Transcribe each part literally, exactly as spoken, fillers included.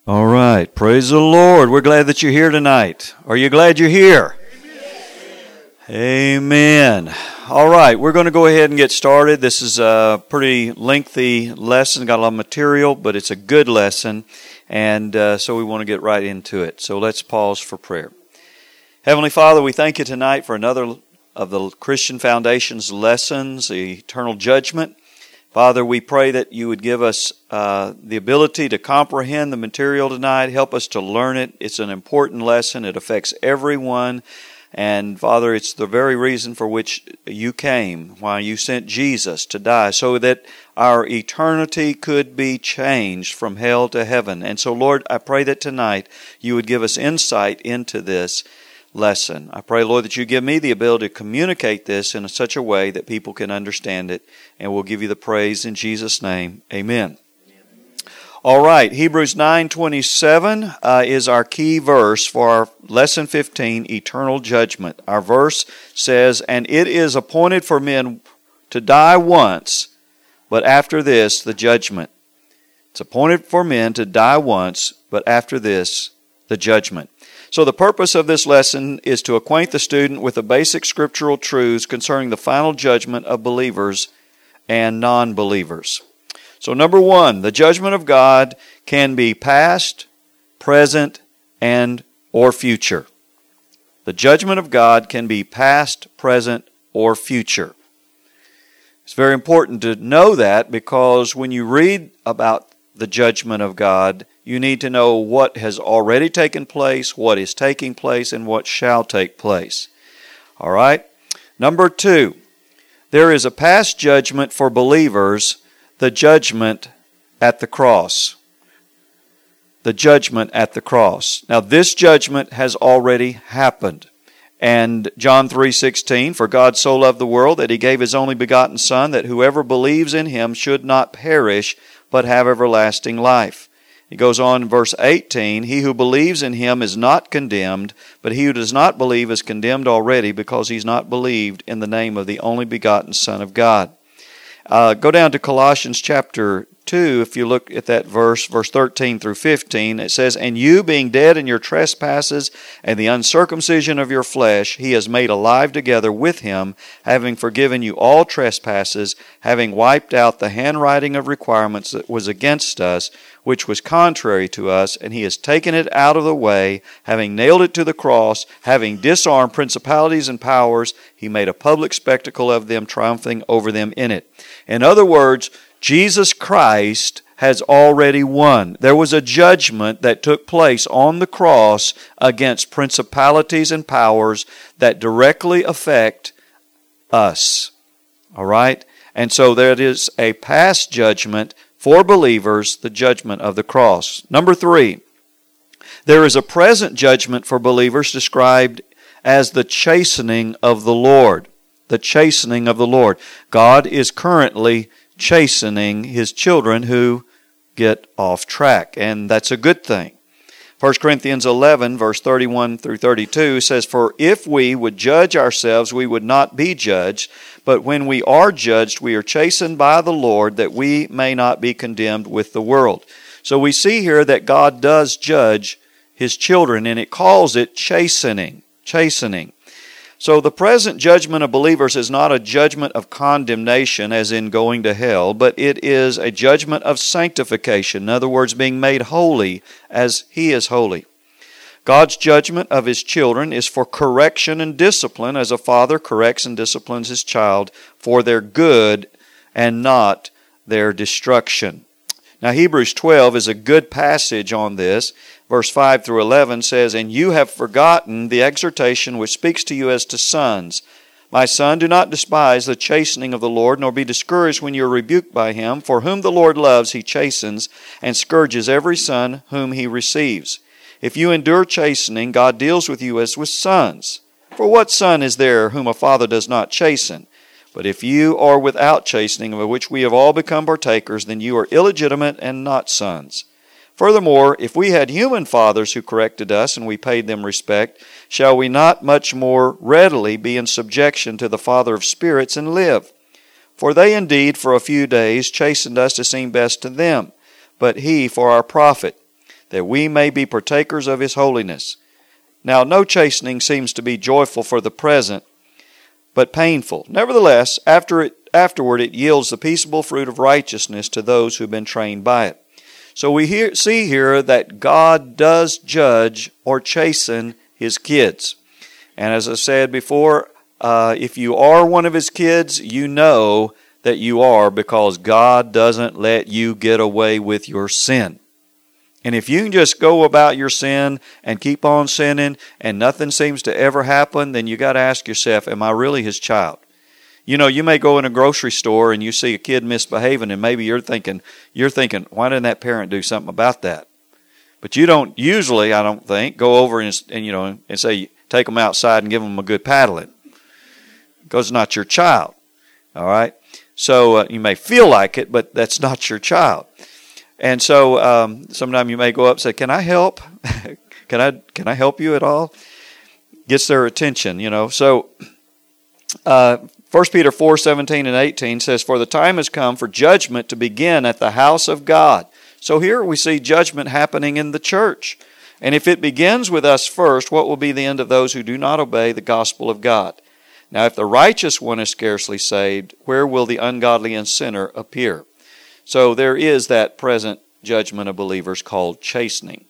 All right. Praise the Lord. We're glad that you're here tonight. Are you glad you're here? Amen. Amen. All right. We're going to go ahead and get started. This is a pretty lengthy lesson. Got a lot of material, but it's a good lesson. And uh, so we want to get right into it. So let's pause for prayer. Heavenly Father, we thank you tonight for another of the Christian Foundation's lessons, the eternal judgment. Father, we pray that you would give us uh, the ability to comprehend the material tonight. Help us to learn it. It's an important lesson. It affects everyone. And Father, it's the very reason for which you came, why you sent Jesus to die, so that our eternity could be changed from hell to heaven. And so, Lord, I pray that tonight you would give us insight into this lesson. I pray, Lord, that you give me the ability to communicate this in such a way that people can understand it, and we'll give you the praise in Jesus' name. Amen. All right, Hebrews nine twenty-seven uh, is our key verse for our lesson fifteen, eternal judgment. Our verse says, "And it is appointed for men to die once, but after this the judgment." It's appointed for men to die once, but after this the judgment. So the purpose of this lesson is to acquaint the student with the basic scriptural truths concerning the final judgment of believers and non-believers. So number one, the judgment of God can be past, present, and or future. The judgment of God can be past, present, or future. It's very important to know that, because when you read about the judgment of God, you need to know what has already taken place, what is taking place, and what shall take place. All right? Number two, there is a past judgment for believers, the judgment at the cross. The judgment at the cross. Now, this judgment has already happened. And John three sixteen, "For God so loved the world that He gave His only begotten Son, that whoever believes in Him should not perish, but have everlasting life." He goes on in verse eighteen, "He who believes in Him is not condemned, but he who does not believe is condemned already, because he's not believed in the name of the only begotten Son of God." Uh, go down to Colossians chapter two, if you look at that verse, verse thirteen through fifteen, it says, "And you, being dead in your trespasses and the uncircumcision of your flesh, He has made alive together with Him, having forgiven you all trespasses, having wiped out the handwriting of requirements that was against us, which was contrary to us, and He has taken it out of the way, having nailed it to the cross, having disarmed principalities and powers, He made a public spectacle of them, triumphing over them in it." In other words, Jesus Christ has already won. There was a judgment that took place on the cross against principalities and powers that directly affect us. All right? And so there is a past judgment for believers, the judgment of the cross. Number three, there is a present judgment for believers described as the chastening of the Lord. The chastening of the Lord. God is currently chastening His children who get off track, and that's a good thing. First Corinthians eleven, verse thirty-one through thirty-two says, "For if we would judge ourselves, we would not be judged. But when we are judged, we are chastened by the Lord, that we may not be condemned with the world." So we see here that God does judge His children, and it calls it chastening. Chastening. So the present judgment of believers is not a judgment of condemnation, as in going to hell, but it is a judgment of sanctification. In other words, being made holy as He is holy. God's judgment of His children is for correction and discipline, as a father corrects and disciplines his child for their good and not their destruction. Now, Hebrews twelve is a good passage on this. Verse five through eleven says, "And you have forgotten the exhortation which speaks to you as to sons. My son, do not despise the chastening of the Lord, nor be discouraged when you are rebuked by Him. For whom the Lord loves, He chastens, and scourges every son whom He receives. If you endure chastening, God deals with you as with sons. For what son is there whom a father does not chasten? But if you are without chastening, of which we have all become partakers, then you are illegitimate and not sons. Furthermore, if we had human fathers who corrected us and we paid them respect, shall we not much more readily be in subjection to the Father of spirits and live? For they indeed for a few days chastened us to seem best to them, but He for our profit, that we may be partakers of his holiness. Now, no chastening seems to be joyful for the present, but painful. Nevertheless, after it, afterward it yields the peaceable fruit of righteousness to those who have been trained by it. So we hear, see here that God does judge or chasten his kids. And as I said before, uh, if you are one of his kids, you know that you are, because God doesn't let you get away with your sin. And if you can just go about your sin and keep on sinning and nothing seems to ever happen, then you got to ask yourself, am I really his child? You know, you may go in a grocery store and you see a kid misbehaving, and maybe you're thinking, you're thinking, why didn't that parent do something about that? But you don't usually, I don't think, go over and, and you know and say, take them outside and give them a good paddling, because it's not your child. All right, so uh, you may feel like it, but that's not your child. And so um, sometimes you may go up and say, "Can I help? can I can I help you at all?" Gets their attention, you know. So. Uh, First Peter four, seventeen and eighteen says, "For the time has come for judgment to begin at the house of God." So here we see judgment happening in the church. And if it begins with us first, what will be the end of those who do not obey the gospel of God? Now, if the righteous one is scarcely saved, where will the ungodly and sinner appear? So there is that present judgment of believers called chastening.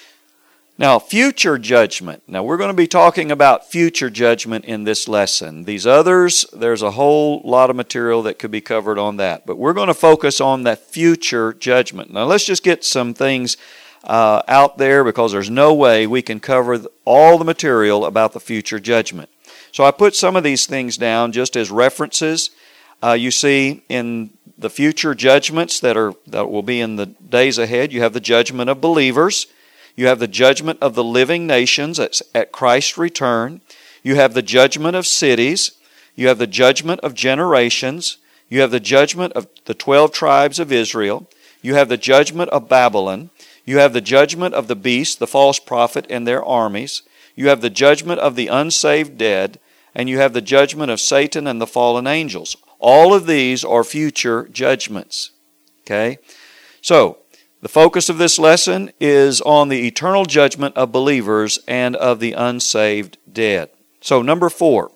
Now, future judgment. Now, we're going to be talking about future judgment in this lesson. These others, there's a whole lot of material that could be covered on that. But we're going to focus on that future judgment. Now, let's just get some things uh, out there, because there's no way we can cover all the material about the future judgment. So I put some of these things down just as references. Uh, you see in the future judgments that are that will be in the days ahead, you have the judgment of believers. You have the judgment of the living nations at Christ's return. You have the judgment of cities. You have the judgment of generations. You have the judgment of the twelve tribes of Israel. You have the judgment of Babylon. You have the judgment of the beast, the false prophet, and their armies. You have the judgment of the unsaved dead. And you have the judgment of Satan and the fallen angels. All of these are future judgments. Okay? So, the focus of this lesson is on the eternal judgment of believers and of the unsaved dead. So, number four.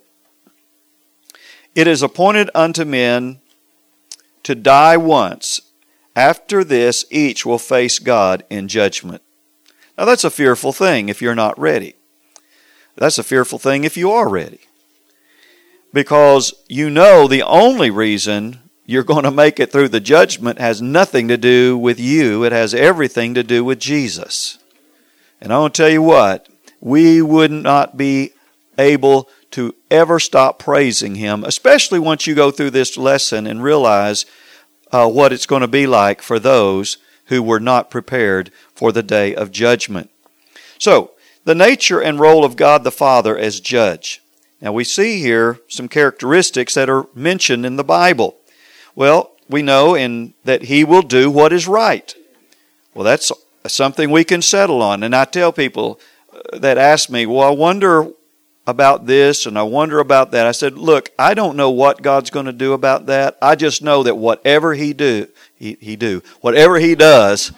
It is appointed unto men to die once. After this, each will face God in judgment. Now, that's a fearful thing if you're not ready. That's a fearful thing if you are ready. Because you know the only reason you're going to make it through the judgment has nothing to do with you. It has everything to do with Jesus. And I want to tell you what, we would not be able to ever stop praising Him, especially once you go through this lesson and realize uh, what it's going to be like for those who were not prepared for the day of judgment. So, the nature and role of God the Father as judge. Now we see here some characteristics that are mentioned in the Bible. Well, we know in that He will do what is right. Well, that's something we can settle on. And I tell people that ask me, well, I wonder about this and I wonder about that. I said, look, I don't know what God's going to do about that. I just know that whatever He do, He, he do, whatever He does,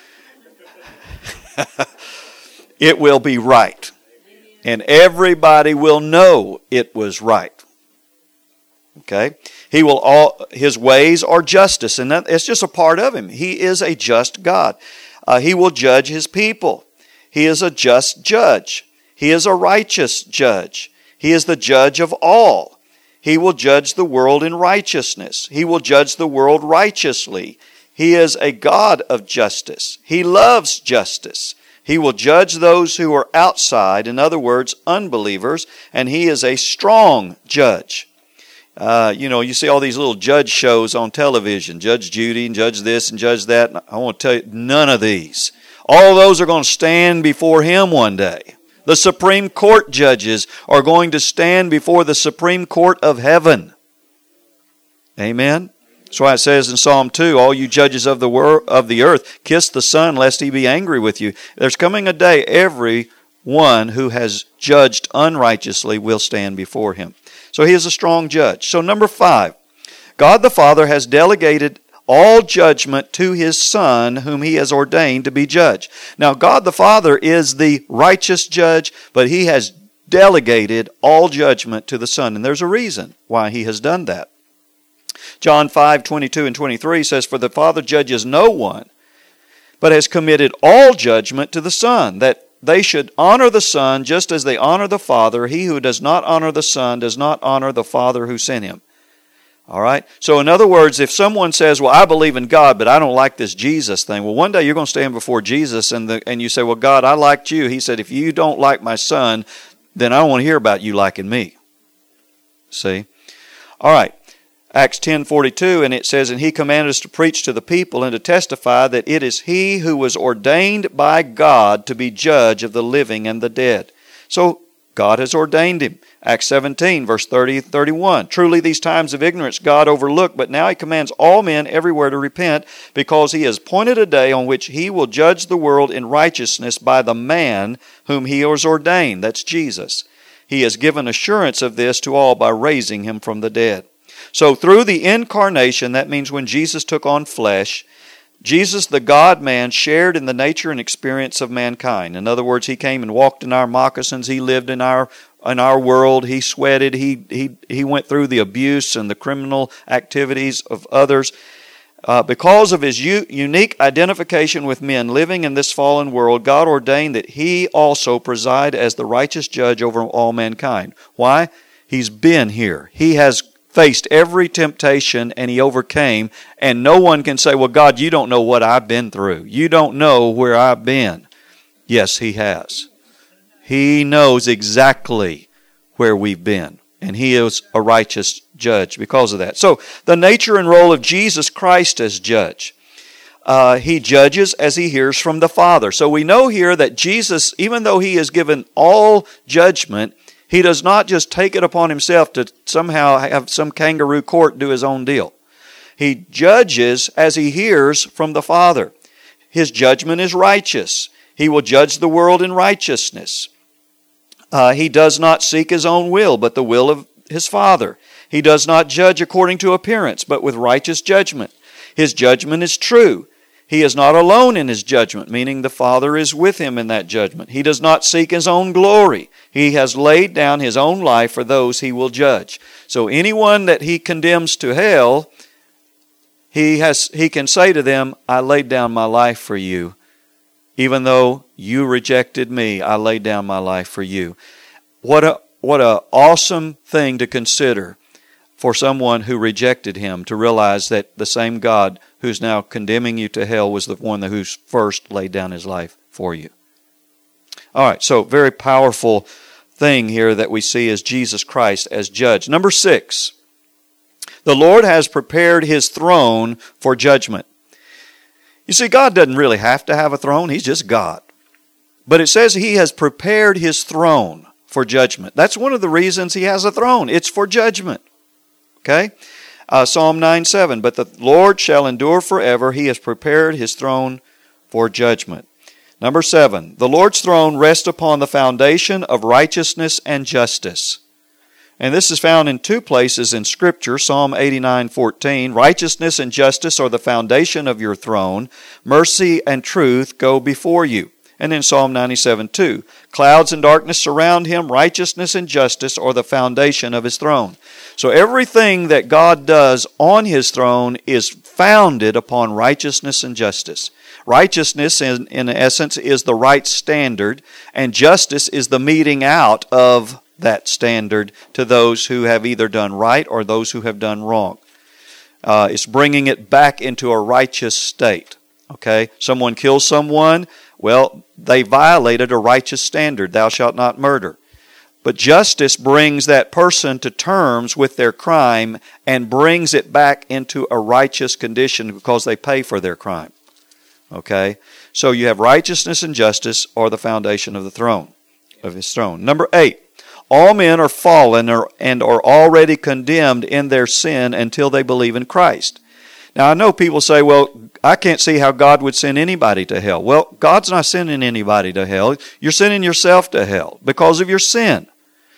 it will be right. And everybody will know it was right. Okay? He will all His ways are justice, and that, it's just a part of Him. He is a just God. Uh, he will judge His people. He is a just judge. He is a righteous judge. He is the judge of all. He will judge the world in righteousness. He will judge the world righteously. He is a God of justice. He loves justice. He will judge those who are outside, in other words, unbelievers, and He is a strong judge. Uh, you know, you see all these little judge shows on television, Judge Judy and Judge this and Judge that. I want to tell you, none of these. All those are going to stand before Him one day. The Supreme Court judges are going to stand before the Supreme Court of heaven. Amen? That's why it says in Psalm two, all you judges of the wor- of the earth, kiss the Son, lest He be angry with you. There's coming a day, every one who has judged unrighteously will stand before Him. So He is a strong judge. So number five, God the Father has delegated all judgment to his Son, whom he has ordained to be judge. Now, God the Father is the righteous judge, but he has delegated all judgment to the Son. And there's a reason why he has done that. John five, twenty-two and twenty-three says, "For the Father judges no one, but has committed all judgment to the Son, that they should honor the Son just as they honor the Father. He who does not honor the Son does not honor the Father who sent him." All right? So in other words, if someone says, "Well, I believe in God, but I don't like this Jesus thing," well, one day you're going to stand before Jesus and the, and you say, "Well, God, I liked you." He said, "If you don't like my Son, then I don't want to hear about you liking me." See? All right. Acts ten forty-two, and it says, "And he commanded us to preach to the people and to testify that it is he who was ordained by God to be judge of the living and the dead." So God has ordained him. Acts seventeen, verse thirty and thirty-one. "Truly these times of ignorance God overlooked, but now he commands all men everywhere to repent, because he has appointed a day on which he will judge the world in righteousness by the man whom he has ordained." That's Jesus. "He has given assurance of this to all by raising him from the dead." So through the incarnation, that means when Jesus took on flesh, Jesus, the God-man, shared in the nature and experience of mankind. In other words, he came and walked in our moccasins. He lived in our in our world. He sweated. He he he went through the abuse and the criminal activities of others. Uh, because of his u- unique identification with men living in this fallen world, God ordained that he also preside as the righteous judge over all mankind. Why? He's been here. He has faced every temptation and he overcame, and no one can say, "Well, God, you don't know what I've been through. You don't know where I've been." Yes, he has. He knows exactly where we've been, and he is a righteous judge because of that. So, the nature and role of Jesus Christ as judge. Uh, he judges as he hears from the Father. So we know here that Jesus, even though he has given all judgment, he does not just take it upon himself to somehow have some kangaroo court do his own deal. He judges as he hears from the Father. His judgment is righteous. He will judge the world in righteousness. Uh, he does not seek his own will, but the will of his Father. He does not judge according to appearance, but with righteous judgment. His judgment is true. He is not alone in his judgment, meaning the Father is with him in that judgment. He does not seek his own glory. He has laid down his own life for those he will judge. So anyone that he condemns to hell, he has he can say to them, "I laid down my life for you. Even though you rejected me, I laid down my life for you." What a what a awesome thing to consider for someone who rejected him, to realize that the same God who's now condemning you to hell was the one who first laid down his life for you. All right, so very powerful thing here that we see is Jesus Christ as judge. Number six, the Lord has prepared his throne for judgment. You see, God doesn't really have to have a throne. He's just God. But it says he has prepared his throne for judgment. That's one of the reasons he has a throne. It's for judgment. Okay? Uh, Psalm nine seven, "But the Lord shall endure forever. He has prepared his throne for judgment." Number seven, the Lord's throne rests upon the foundation of righteousness and justice. And this is found in two places in Scripture. Psalm eighty-nine fourteen, "Righteousness and justice are the foundation of your throne. Mercy and truth go before you." And in Psalm ninety-seven two, "Clouds and darkness surround him. Righteousness and justice are the foundation of his throne." So everything that God does on his throne is founded upon righteousness and justice. Righteousness, in, in essence, is the right standard, and justice is the meting out of that standard to those who have either done right or those who have done wrong. Uh, it's bringing it back into a righteous state. Okay? Someone kills someone, well, they violated a righteous standard. Thou shalt not murder. But justice brings that person to terms with their crime and brings it back into a righteous condition because they pay for their crime. Okay? So you have righteousness and justice are the foundation of the throne, of his throne. Number eight, all men are fallen and are already condemned in their sin until they believe in Christ. Now I know people say, "Well, I can't see how God would send anybody to hell." Well, God's not sending anybody to hell. You're sending yourself to hell because of your sin.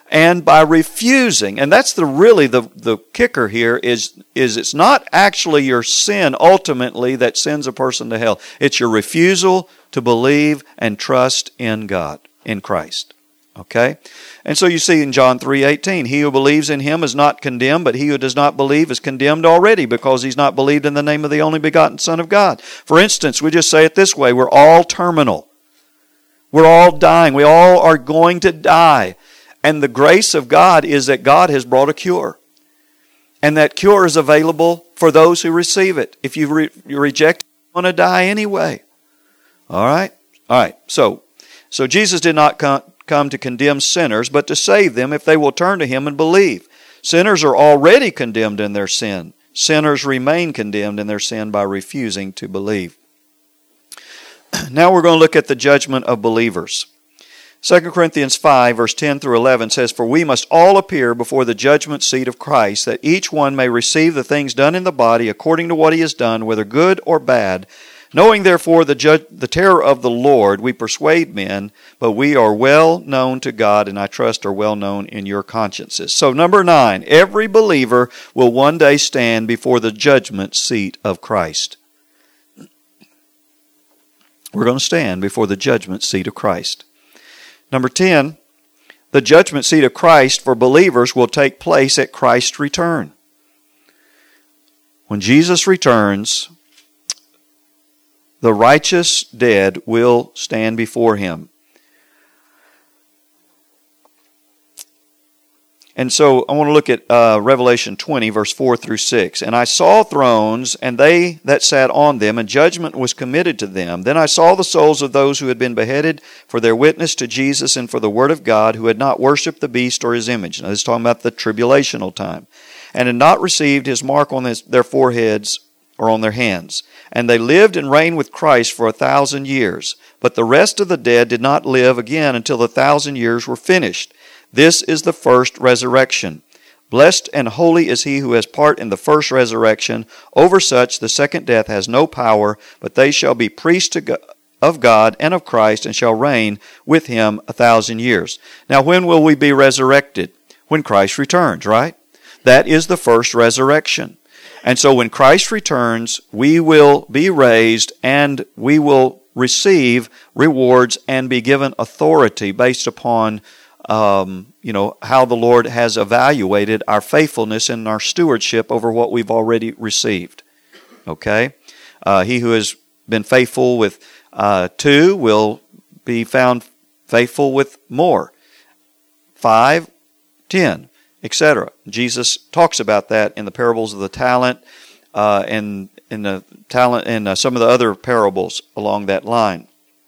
and by refusing. And that's the really the, the kicker here is, is it's not actually your sin ultimately that sends a person to hell. It's your refusal to believe and trust in God, in Christ. Okay? And so you see in John three eighteen, he who believes in him is not condemned, but he who does not believe is condemned already because he's not believed in the name of the only begotten Son of God. For instance, we just say it this way, we're all terminal. We're all dying. We all are going to die. And the grace of God is that God has brought a cure. And that cure is available for those who receive it. If you, re- you reject it, you're going to die anyway. All right? All right. So, so Jesus did not come, come to condemn sinners, but to save them if they will turn to Him and believe. Sinners are already condemned in their sin. Sinners remain condemned in their sin by refusing to believe. Now we're going to look at the judgment of believers. Second Corinthians five, verse ten through eleven says, For we must all appear before the judgment seat of Christ, that each one may receive the things done in the body according to what he has done, whether good or bad. Knowing therefore the, ju- the terror of the Lord, we persuade men, but we are well known to God, and I trust are well known in your consciences. So number nine, every believer will one day stand before the judgment seat of Christ. We're going to stand before the judgment seat of Christ. Number ten, the judgment seat of Christ for believers will take place at Christ's return. When Jesus returns, the righteous dead will stand before Him. And so I want to look at uh, Revelation twenty, verse four through six. And I saw thrones, and they that sat on them, and judgment was committed to them. Then I saw the souls of those who had been beheaded for their witness to Jesus and for the word of God, who had not worshipped the beast or his image. Now this is talking about the tribulational time. And had not received his mark on his, their foreheads or on their hands. And they lived and reigned with Christ for a thousand years. But the rest of the dead did not live again until the thousand years were finished. This is the first resurrection. Blessed and holy is he who has part in the first resurrection. Over such the second death has no power, but they shall be priests of God and of Christ, and shall reign with him a thousand years. Now when will we be resurrected? When Christ returns, right? That is the first resurrection. And so when Christ returns, we will be raised and we will receive rewards and be given authority based upon Um, you know, how the Lord has evaluated our faithfulness and our stewardship over what we've already received. Okay? Uh, he who has been faithful with uh, two will be found faithful with more. Five, ten, et cetera. Jesus talks about that in the parables of the talent uh, and in the talent and uh, some of the other parables along that line.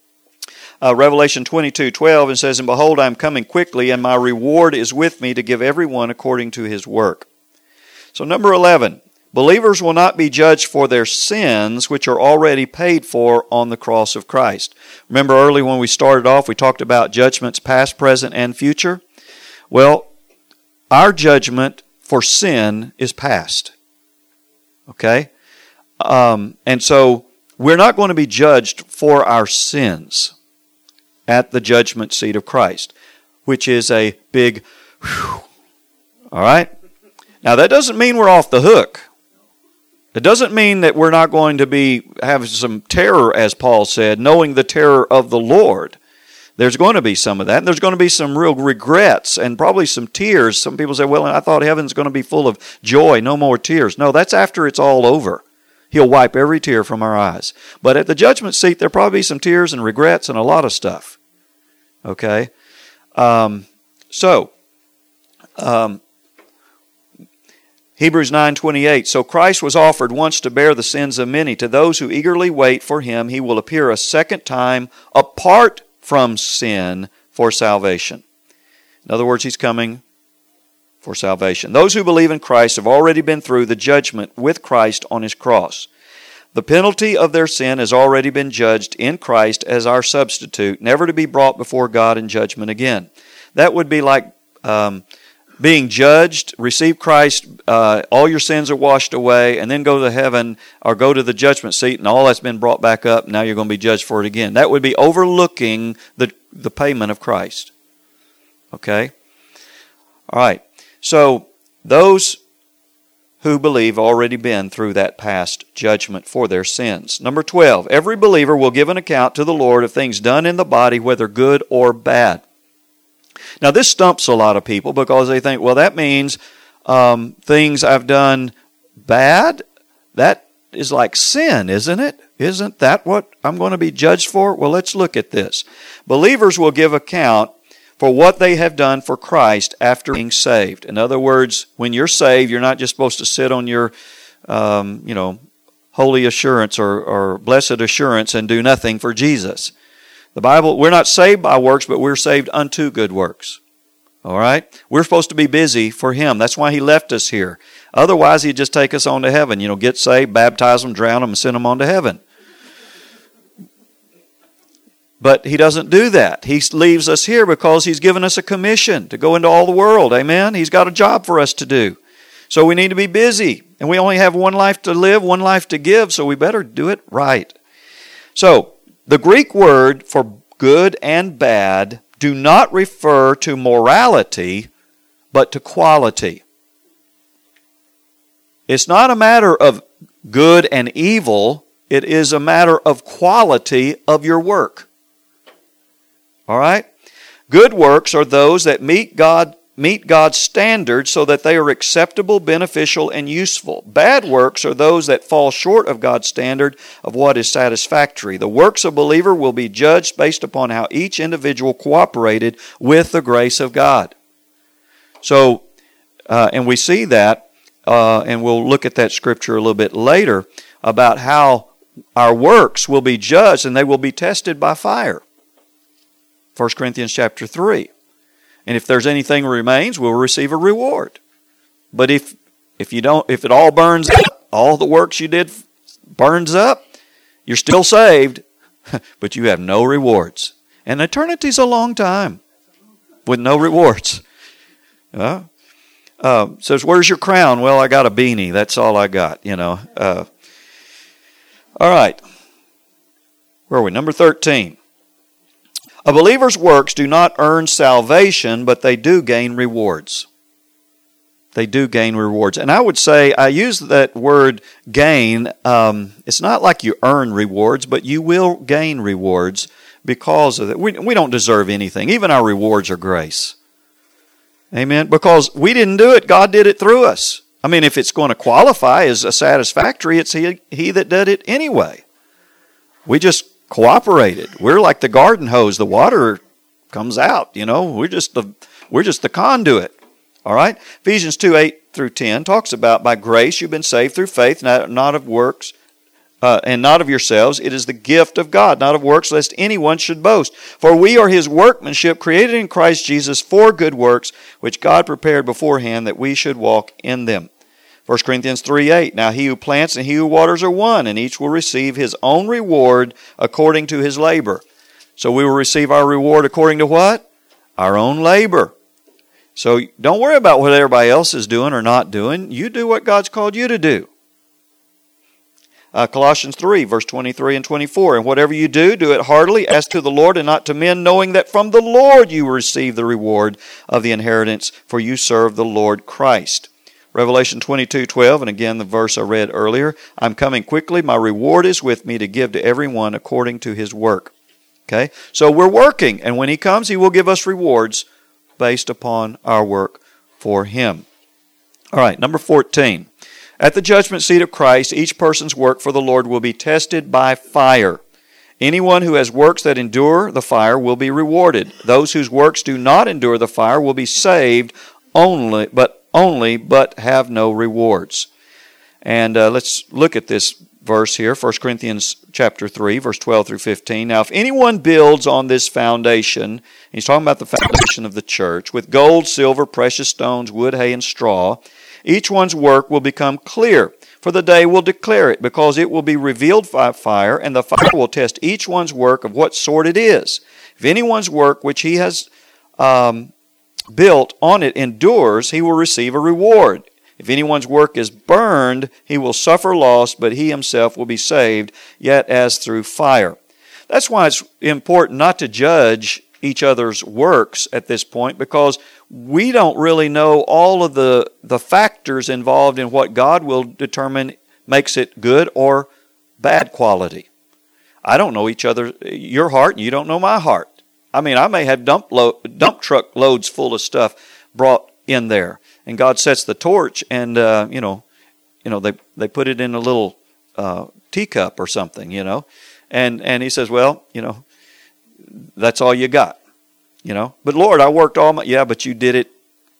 Uh, Revelation twenty-two twelve, and says, And behold, I am coming quickly, and my reward is with me to give everyone according to his work. So number eleven, believers will not be judged for their sins, which are already paid for on the cross of Christ. Remember early when we started off, we talked about judgments past, present, and future? Well, our judgment for sin is past. Okay? Um, and so we're not going to be judged for our sins at the judgment seat of Christ, which is a big whew. All right? Now that doesn't mean we're off the hook. It doesn't mean that we're not going to be have some terror, as Paul said, knowing the terror of the Lord. There's going to be some of that. And there's going to be some real regrets and probably some tears. Some people say, well, I thought heaven's going to be full of joy, no more tears. No, that's after it's all over. He'll wipe every tear from our eyes. But at the judgment seat, there'll probably be some tears and regrets and a lot of stuff. Okay? Um, so, um, Hebrews nine twenty-eight, So Christ was offered once to bear the sins of many. To those who eagerly wait for Him, He will appear a second time apart from sin for salvation. In other words, He's coming for salvation. Those who believe in Christ have already been through the judgment with Christ on His cross. The penalty of their sin has already been judged in Christ as our substitute, never to be brought before God in judgment again. That would be like um, being judged, receive Christ, uh, all your sins are washed away, and then go to heaven or go to the judgment seat, and all that's been brought back up, and now you're going to be judged for it again. That would be overlooking the, the payment of Christ. Okay? All right. So those who believe already been through that past judgment for their sins. Number twelve, every believer will give an account to the Lord of things done in the body, whether good or bad. Now this stumps a lot of people because they think, well, that means um, things I've done bad, that is like sin, isn't it? Isn't that what I'm going to be judged for? Well, let's look at this. Believers will give account for what they have done for Christ after being saved. In other words, when you're saved, you're not just supposed to sit on your, um, you know, holy assurance or, or blessed assurance and do nothing for Jesus. The Bible, we're not saved by works, but we're saved unto good works. All right? We're supposed to be busy for Him. That's why He left us here. Otherwise, He'd just take us on to heaven. You know, get saved, baptize them, drown them, and send them on to heaven. But He doesn't do that. He leaves us here because He's given us a commission to go into all the world. Amen? He's got a job for us to do. So we need to be busy. And we only have one life to live, one life to give, so we better do it right. So, the Greek word for good and bad do not refer to morality, but to quality. It's not a matter of good and evil. It is a matter of quality of your work. All right? Good works are those that meet God, meet God's standards so that they are acceptable, beneficial, and useful. Bad works are those that fall short of God's standard of what is satisfactory. The works of a believer will be judged based upon how each individual cooperated with the grace of God. So, uh, and we see that, uh, and we'll look at that scripture a little bit later, about how our works will be judged and they will be tested by fire. First Corinthians chapter three. And if there's anything remains, we'll receive a reward. But if if you don't, if it all burns up, all the works you did burns up, you're still saved, but you have no rewards. And eternity's a long time with no rewards. Uh, uh, says, where's your crown? Well, I got a beanie. That's all I got, you know. Uh, all right. Where are we? Number thirteen. A believer's works do not earn salvation, but they do gain rewards. They do gain rewards. And I would say, I use that word gain, um, it's not like you earn rewards, but you will gain rewards because of it. We, we don't deserve anything. Even our rewards are grace. Amen? Because we didn't do it, God did it through us. I mean, if it's going to qualify as a satisfactory, it's he, he that did it anyway. We just cooperated. We're like the garden hose. The water comes out, you know. We're just the we're just the conduit. All right? Ephesians two, eight through ten talks about by grace you've been saved through faith, not, not of works, uh, and not of yourselves. It is the gift of God, not of works, lest anyone should boast. For we are His workmanship, created in Christ Jesus for good works, which God prepared beforehand that we should walk in them. First Corinthians three, eight. Now he who plants and he who waters are one, and each will receive his own reward according to his labor. So we will receive our reward according to what? Our own labor. So don't worry about what everybody else is doing or not doing. You do what God's called you to do. Uh, Colossians three, verse twenty-three and twenty-four. And whatever you do, do it heartily as to the Lord and not to men, knowing that from the Lord you will receive the reward of the inheritance, for you serve the Lord Christ. Revelation twenty-two, twelve, and again the verse I read earlier. I'm coming quickly, my reward is with me to give to everyone according to his work. Okay? So we're working, and when He comes, He will give us rewards based upon our work for Him. All right, number fourteen. At the judgment seat of Christ, each person's work for the Lord will be tested by fire. Anyone who has works that endure the fire will be rewarded. Those whose works do not endure the fire will be saved only, but only, but have no rewards. And uh, let's look at this verse here, First Corinthians chapter three, verse twelve through fifteen. Now, if anyone builds on this foundation, he's talking about the foundation of the church, with gold, silver, precious stones, wood, hay, and straw, each one's work will become clear, for the day will declare it, because it will be revealed by fire, and the fire will test each one's work of what sort it is. If anyone's work which he has um, built on it endures, he will receive a reward. If anyone's work is burned, he will suffer loss, but he himself will be saved, yet as through fire. That's why it's important not to judge each other's works at this point because we don't really know all of the, the factors involved in what God will determine makes it good or bad quality. I don't know each other, your heart, and you don't know my heart. I mean, I may have dump lo- dump truck loads full of stuff brought in there, and God sets the torch, and uh, you know, you know, they they put it in a little uh, teacup or something, you know, and and He says, well, you know, that's all you got, you know. But Lord, I worked all my yeah, but you did it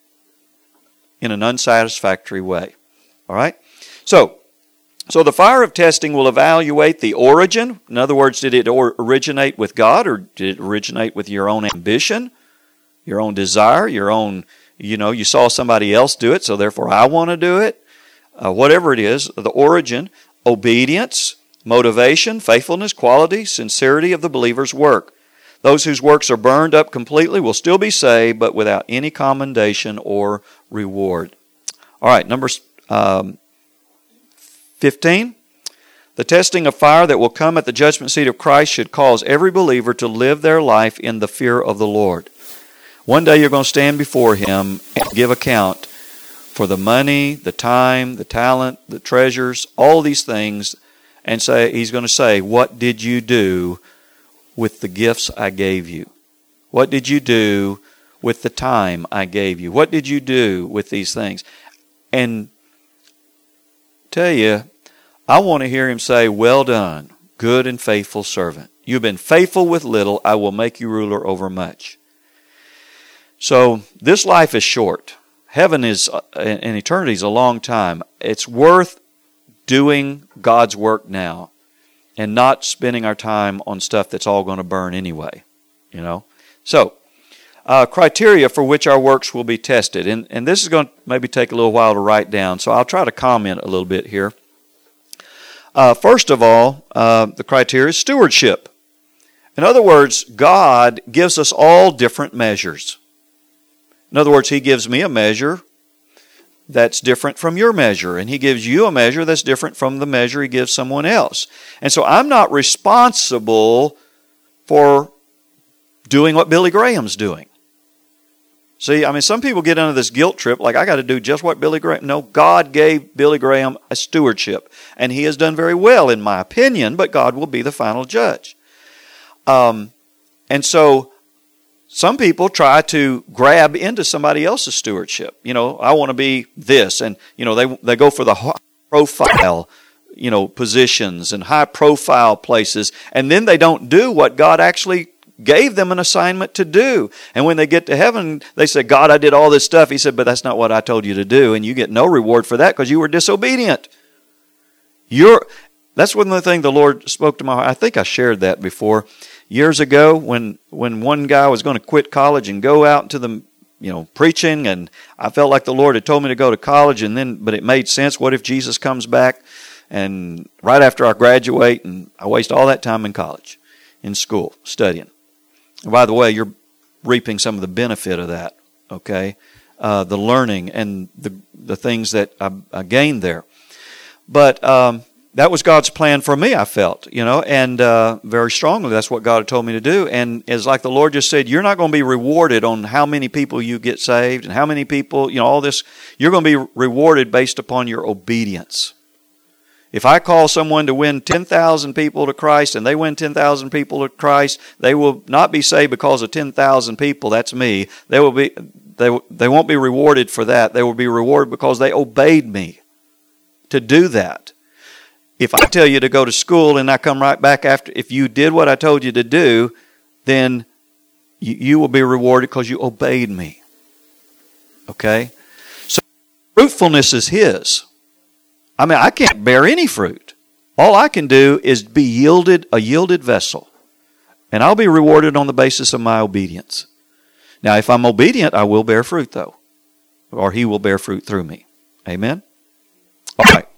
in an unsatisfactory way. All right, so. So the fire of testing will evaluate the origin. In other words, did it or originate with God, or did it originate with your own ambition, your own desire, your own, you know, you saw somebody else do it, so therefore I want to do it. Uh, whatever it is, the origin, obedience, motivation, faithfulness, quality, sincerity of the believer's work. Those whose works are burned up completely will still be saved, but without any commendation or reward. All right, number um, fifteen. The testing of fire that will come at the judgment seat of Christ should cause every believer to live their life in the fear of the Lord. One day you're going to stand before Him and give account for the money, the time, the talent, the treasures, all these things, and say He's going to say, what did you do with the gifts I gave you? What did you do with the time I gave you? What did you do with these things? And tell you, I want to hear Him say, well done, good and faithful servant. You've been faithful with little, I will make you ruler over much. So this life is short. Heaven is, and eternity is a long time. It's worth doing God's work now and not spending our time on stuff that's all going to burn anyway. You know? So, uh, criteria for which our works will be tested. And, and this is going to maybe take a little while to write down, so I'll try to comment a little bit here. Uh, first of all, uh, the criteria is stewardship. In other words, God gives us all different measures. In other words, He gives me a measure that's different from your measure, and He gives you a measure that's different from the measure He gives someone else. And so I'm not responsible for doing what Billy Graham's doing. See, I mean, some people get into this guilt trip, like I got to do just what Billy Graham. No, God gave Billy Graham a stewardship, and he has done very well, in my opinion. But God will be the final judge. Um, and so, some people try to grab into somebody else's stewardship. You know, I want to be this, and you know, they they go for the high profile, you know, positions and high profile places, and then they don't do what God actually gave them an assignment to do. And when they get to heaven, they say, God, I did all this stuff. He said, but that's not what I told you to do. And you get no reward for that because you were disobedient. You're, that's one of the things the Lord spoke to my heart. I think I shared that before. Years ago, when, when one guy was going to quit college and go out into the, you know, preaching, and I felt like the Lord had told me to go to college, and then, but it made sense. What if Jesus comes back and right after I graduate and I waste all that time in college, in school, studying? And by the way, you're reaping some of the benefit of that, okay? Uh, the learning and the the things that I, I gained there. But um, that was God's plan for me, I felt, you know, and uh, very strongly that's what God had told me to do. And it's like the Lord just said, you're not going to be rewarded on how many people you get saved and how many people, you know, all this. You're going to be rewarded based upon your obedience. If I call someone to win ten thousand people to Christ and they win ten thousand people to Christ, they will not be saved because of ten thousand people. That's me. They will be, they, they won't be rewarded for that. They will be rewarded because they obeyed me to do that. If I tell you to go to school and I come right back after, if you did what I told you to do, then you, you will be rewarded because you obeyed me. Okay? So fruitfulness is His. I mean, I can't bear any fruit. All I can do is be yielded, a yielded vessel. And I'll be rewarded on the basis of my obedience. Now, if I'm obedient, I will bear fruit, though. Or He will bear fruit through me. Amen? All right.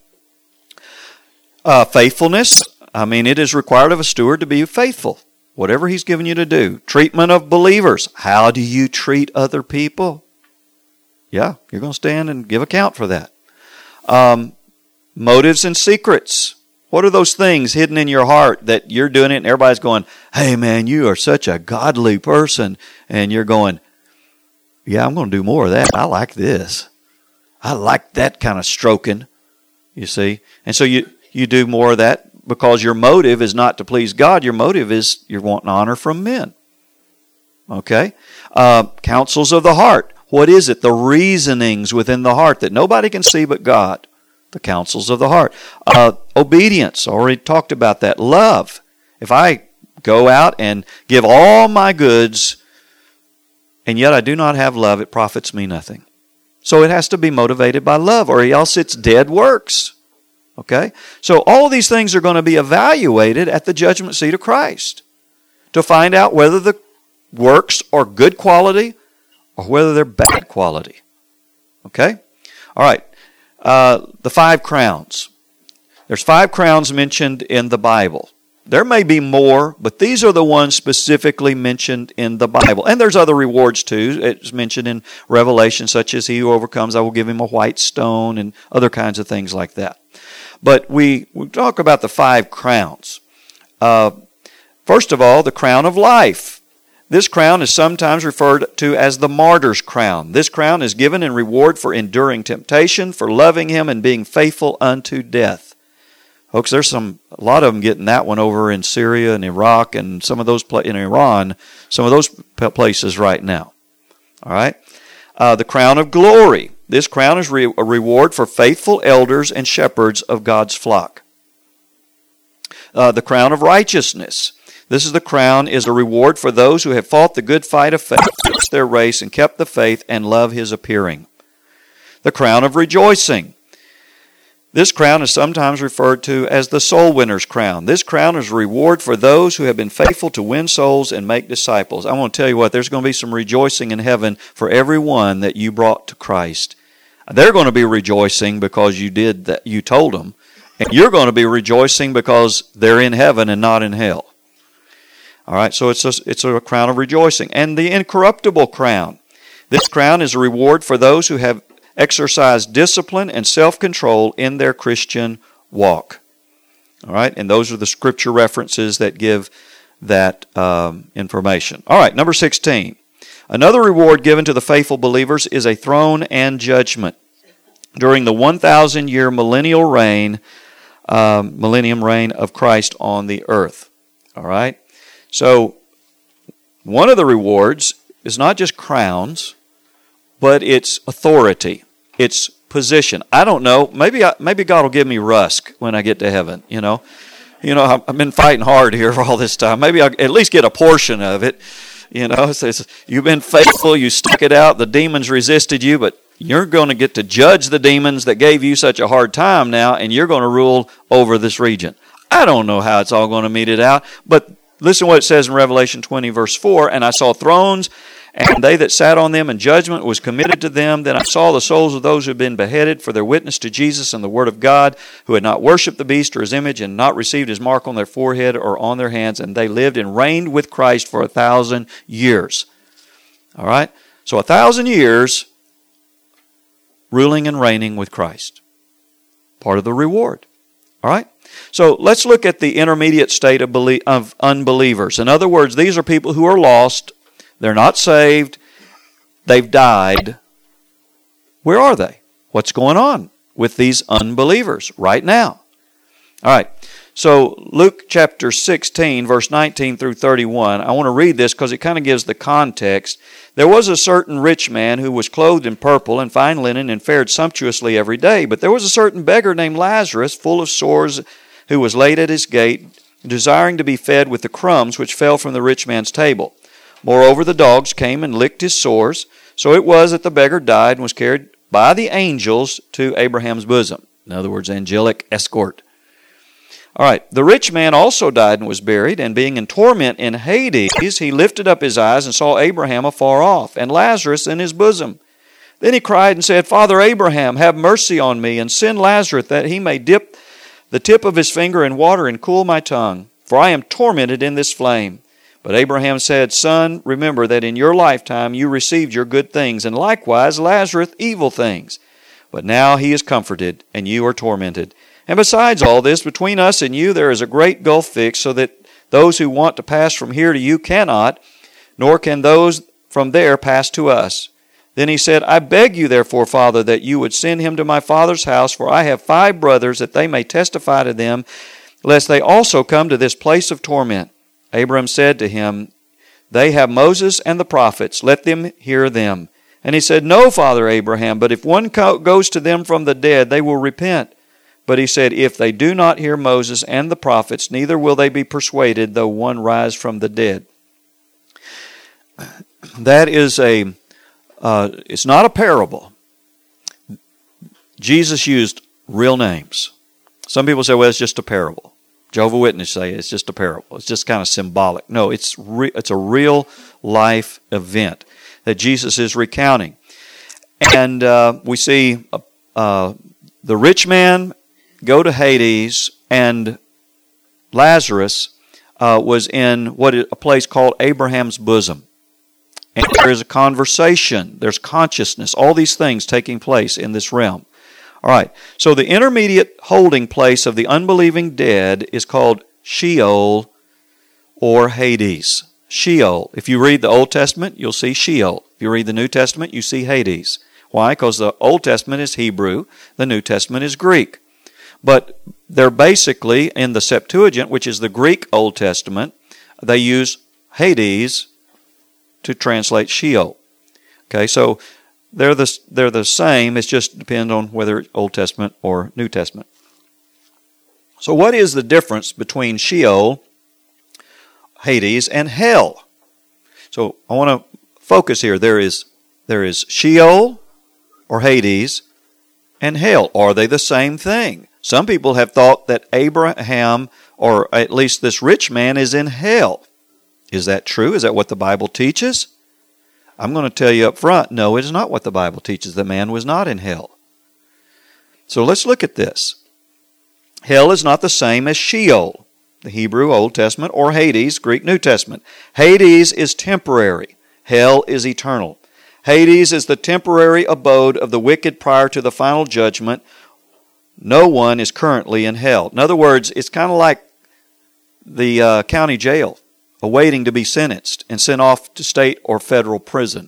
Uh, faithfulness. I mean, it is required of a steward to be faithful. Whatever he's given you to do. Treatment of believers. How do you treat other people? Yeah, you're going to stand and give account for that. Um... Motives and secrets. What are those things hidden in your heart that you're doing it and everybody's going, hey man, you are such a godly person. And you're going, yeah, I'm going to do more of that. I like this. I like that kind of stroking, you see. And so you, you do more of that because your motive is not to please God. Your motive is you're wanting honor from men. Okay? Uh, counsels of the heart. What is it? The reasonings within the heart that nobody can see but God. The counsels of the heart. Uh, obedience. Already talked about that. Love. If I go out and give all my goods and yet I do not have love, it profits me nothing. So it has to be motivated by love or else it's dead works. Okay? So all of these things are going to be evaluated at the judgment seat of Christ to find out whether the works are good quality or whether they're bad quality. Okay? All right. Uh, the five crowns. There's five crowns mentioned in the Bible. There may be more, but these are the ones specifically mentioned in the Bible. And there's other rewards too. It's mentioned in Revelation, such as he who overcomes, I will give him a white stone and other kinds of things like that. But we, we talk about the five crowns. Uh, first of all, the crown of life. This crown is sometimes referred to as the martyr's crown. This crown is given in reward for enduring temptation, for loving him, and being faithful unto death. Folks, there's some a lot of them getting that one over in Syria and Iraq and some of those pla- in Iran, some of those places right now. All right, uh, the crown of glory. This crown is re- a reward for faithful elders and shepherds of God's flock. Uh, the crown of righteousness. This is the crown is a reward for those who have fought the good fight of faith, finished their race, and kept the faith and love his appearing. The crown of rejoicing. This crown is sometimes referred to as the soul winner's crown. This crown is a reward for those who have been faithful to win souls and make disciples. I want to tell you what, there's going to be some rejoicing in heaven for everyone that you brought to Christ. They're going to be rejoicing because you did that, you told them. And you're going to be rejoicing because they're in heaven and not in hell. All right, so it's a, it's a crown of rejoicing. And the incorruptible crown. This crown is a reward for those who have exercised discipline and self-control in their Christian walk. All right, and those are the scripture references that give that um, information. All right, number sixteen. Another reward given to the faithful believers is a throne and judgment during the one thousand year millennial reign, um, millennium reign of Christ on the earth. All right. So, one of the rewards is not just crowns, but it's authority, it's position. I don't know, maybe I, maybe God will give me rusk when I get to heaven, you know. You know, I've been fighting hard here for all this time. Maybe I'll at least get a portion of it, you know. It says, you've been faithful, you stuck it out, the demons resisted you, but you're going to get to judge the demons that gave you such a hard time now, and you're going to rule over this region. I don't know how it's all going to meet it out, but listen to what it says in Revelation twenty, verse four. And I saw thrones, and they that sat on them, and judgment was committed to them. Then I saw the souls of those who had been beheaded for their witness to Jesus and the word of God, who had not worshipped the beast or his image, and not received his mark on their forehead or on their hands. And they lived and reigned with Christ for a thousand years. All right? So a thousand years ruling and reigning with Christ. Part of the reward. All right? So let's look at the intermediate state of, belie- of unbelievers. In other words, these are people who are lost. They're not saved. They've died. Where are they? What's going on with these unbelievers right now? All right. So Luke chapter sixteen, verse nineteen through thirty-one. I want to read this because it kind of gives the context. There was a certain rich man who was clothed in purple and fine linen and fared sumptuously every day. But there was a certain beggar named Lazarus, full of sores, who was laid at his gate, desiring to be fed with the crumbs which fell from the rich man's table. Moreover, the dogs came and licked his sores. So it was that the beggar died and was carried by the angels to Abraham's bosom. In other words, angelic escort. All right, the rich man also died and was buried, and being in torment in Hades, he lifted up his eyes and saw Abraham afar off, and Lazarus in his bosom. Then he cried and said, Father Abraham, have mercy on me, and send Lazarus that he may dip the tip of his finger in water and cool my tongue, for I am tormented in this flame. But Abraham said, Son, remember that in your lifetime you received your good things, and likewise Lazarus evil things. But now he is comforted, and you are tormented. And besides all this, between us and you there is a great gulf fixed, so that those who want to pass from here to you cannot, nor can those from there pass to us. Then he said, I beg you therefore, Father, that you would send him to my father's house, for I have five brothers, that they may testify to them, lest they also come to this place of torment. Abraham said to him, They have Moses and the prophets, let them hear them. And he said, No, Father Abraham, but if one goes to them from the dead, they will repent. But he said, If they do not hear Moses and the prophets, neither will they be persuaded, though one rise from the dead. That is a, uh, it's not a parable. Jesus used real names. Some people say, well, it's just a parable. Jehovah's Witnesses say it's just a parable. It's just kind of symbolic. No, it's re- it's a real life event that Jesus is recounting. And uh, we see uh, uh, the rich man go to Hades, and Lazarus uh, was in what is a place called Abraham's bosom. And there is a conversation, there's consciousness, all these things taking place in this realm. All right, so the intermediate holding place of the unbelieving dead is called Sheol or Hades. Sheol. If you read the Old Testament, you'll see Sheol. If you read the New Testament, you see Hades. Why? Because the Old Testament is Hebrew, the New Testament is Greek. But they're basically, in the Septuagint, which is the Greek Old Testament, they use Hades to translate Sheol. Okay, so they're the, they're the same. It just depends on whether it's Old Testament or New Testament. So what is the difference between Sheol, Hades, and hell? So I want to focus here. There is, there is Sheol or Hades and hell. Are they the same thing? Some people have thought that Abraham, or at least this rich man, is in hell. Is that true? Is that what the Bible teaches? I'm going to tell you up front, no, it is not what the Bible teaches. The man was not in hell. So let's look at this. Hell is not the same as Sheol, the Hebrew Old Testament, or Hades, Greek New Testament. Hades is temporary. Hell is eternal. Hades is the temporary abode of the wicked prior to the final judgment. No one is currently in hell. In other words, it's kind of like the uh, county jail, awaiting to be sentenced and sent off to state or federal prison.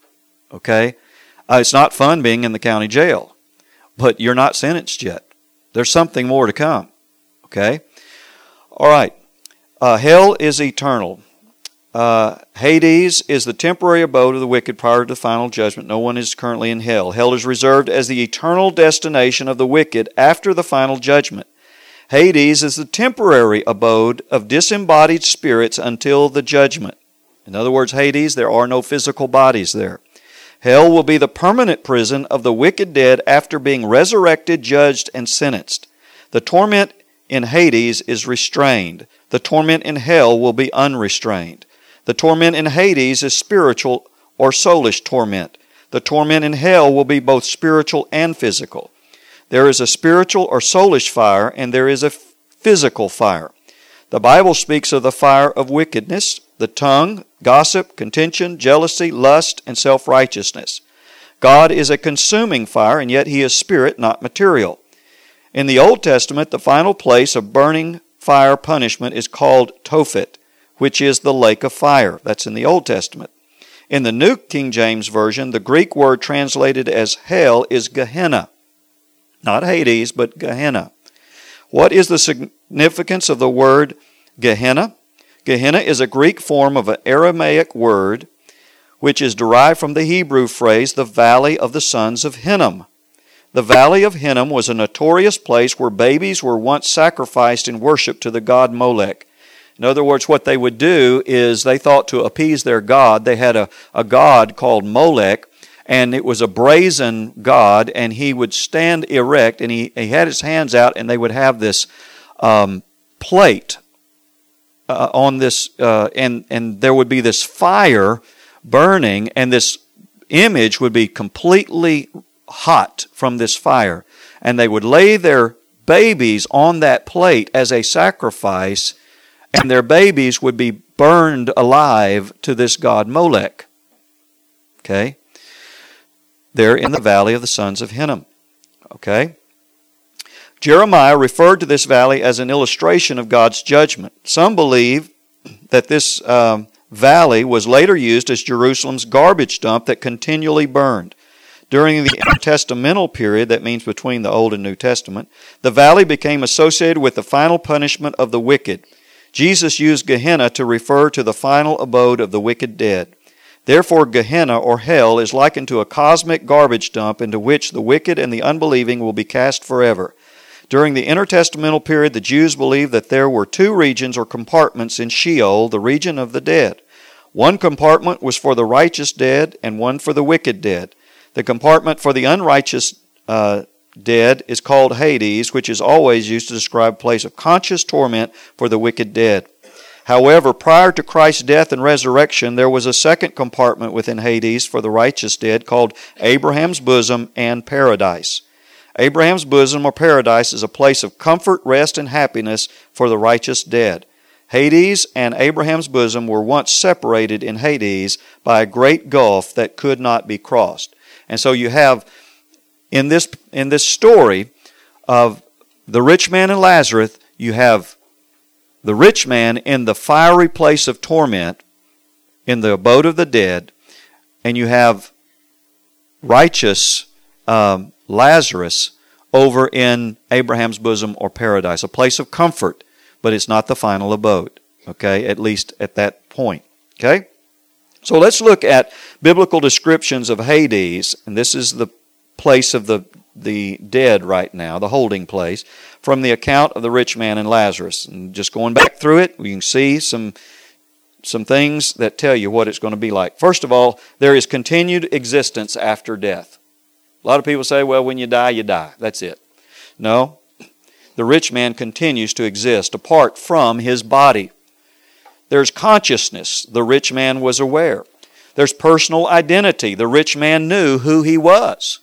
Okay? Uh, it's not fun being in the county jail, but you're not sentenced yet. There's something more to come. Okay? All right. Uh, hell is eternal. Uh, Hades is the temporary abode of the wicked prior to the final judgment. No one is currently in hell. Hell is reserved as the eternal destination of the wicked after the final judgment. Hades is the temporary abode of disembodied spirits until the judgment. In other words, Hades, there are no physical bodies there. Hell will be the permanent prison of the wicked dead after being resurrected, judged, and sentenced. The torment in Hades is restrained. The torment in hell will be unrestrained. The torment in Hades is spiritual or soulish torment. The torment in hell will be both spiritual and physical. There is a spiritual or soulish fire, and there is a physical fire. The Bible speaks of the fire of wickedness, the tongue, gossip, contention, jealousy, lust, and self-righteousness. God is a consuming fire, and yet He is spirit, not material. In the Old Testament, the final place of burning fire punishment is called Tophet, which is the lake of fire. That's in the Old Testament. In the New King James Version, the Greek word translated as hell is Gehenna. Not Hades, but Gehenna. What is the significance of the word Gehenna? Gehenna is a Greek form of an Aramaic word which is derived from the Hebrew phrase, the Valley of the Sons of Hinnom. The Valley of Hinnom was a notorious place where babies were once sacrificed in worship to the god Molech. In other words, what they would do is they thought to appease their god. They had a, a god called Molech, and it was a brazen god, and he would stand erect, and he, he had his hands out, and they would have this um, plate uh, on this, uh, and, and there would be this fire burning, and this image would be completely hot from this fire. And they would lay their babies on that plate as a sacrifice, and their babies would be burned alive to this god Molech. Okay? They're in the Valley of the Sons of Hinnom. Okay? Jeremiah referred to this valley as an illustration of God's judgment. Some believe that this um, valley was later used as Jerusalem's garbage dump that continually burned. During the intertestamental period, that means between the Old and New Testament, the valley became associated with the final punishment of the wicked. Jesus used Gehenna to refer to the final abode of the wicked dead. Therefore, Gehenna, or hell, is likened to a cosmic garbage dump into which the wicked and the unbelieving will be cast forever. During the intertestamental period, the Jews believed that there were two regions or compartments in Sheol, the region of the dead. One compartment was for the righteous dead and one for the wicked dead. The compartment for the unrighteous uh, dead is called Hades, which is always used to describe a place of conscious torment for the wicked dead. However, prior to Christ's death and resurrection, there was a second compartment within Hades for the righteous dead called Abraham's bosom and paradise. Abraham's bosom or paradise is a place of comfort, rest, and happiness for the righteous dead. Hades and Abraham's bosom were once separated in Hades by a great gulf that could not be crossed. And so you have, in this, in this story of the rich man and Lazarus, you have the rich man in the fiery place of torment, in the abode of the dead, and you have righteous um, Lazarus over in Abraham's bosom or paradise, a place of comfort, but it's not the final abode, okay, at least at that point, okay? So let's look at biblical descriptions of Hades, and this is the place of the, the dead right now, the holding place, from the account of the rich man and Lazarus. And just going back through it, we can see some, some things that tell you what it's going to be like. First of all, there is continued existence after death. A lot of people say, well, when you die, you die. That's it. No, the rich man continues to exist apart from his body. There's consciousness. The rich man was aware. There's personal identity. The rich man knew who he was.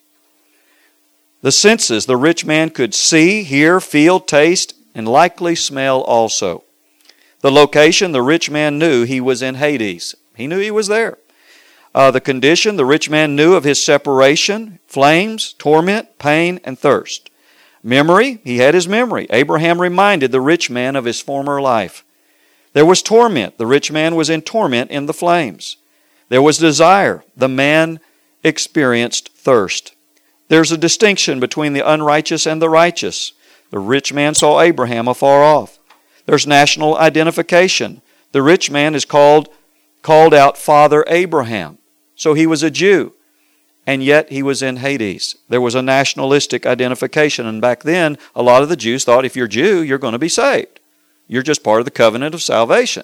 The senses. The rich man could see, hear, feel, taste, and likely smell also. The location. The rich man knew he was in Hades. He knew he was there. Uh, the condition. The rich man knew of his separation, flames, torment, pain, and thirst. Memory. He had his memory. Abraham reminded the rich man of his former life. There was torment. The rich man was in torment in the flames. There was desire. The man experienced thirst. There's a distinction between the unrighteous and the righteous. The rich man saw Abraham afar off. There's national identification. The rich man is called, called out Father Abraham. So he was a Jew, and yet he was in Hades. There was a nationalistic identification, and back then, a lot of the Jews thought if you're Jew, you're going to be saved. You're just part of the covenant of salvation.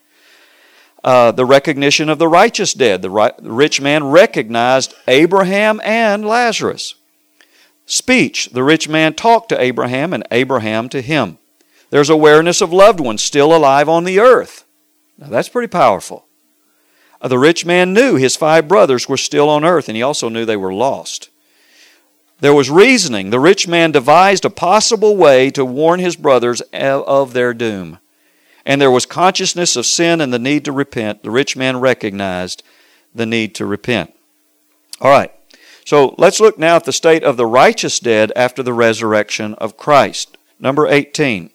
Uh, the recognition of the righteous dead. The, right, the rich man recognized Abraham and Lazarus. Speech. The rich man talked to Abraham and Abraham to him. There's awareness of loved ones still alive on the earth. Now that's pretty powerful. Uh, the rich man knew his five brothers were still on earth, and he also knew they were lost. There was reasoning. The rich man devised a possible way to warn his brothers of their doom. And there was consciousness of sin and the need to repent. The rich man recognized the need to repent. All right. So let's look now at the state of the righteous dead after the resurrection of Christ. Number eighteen.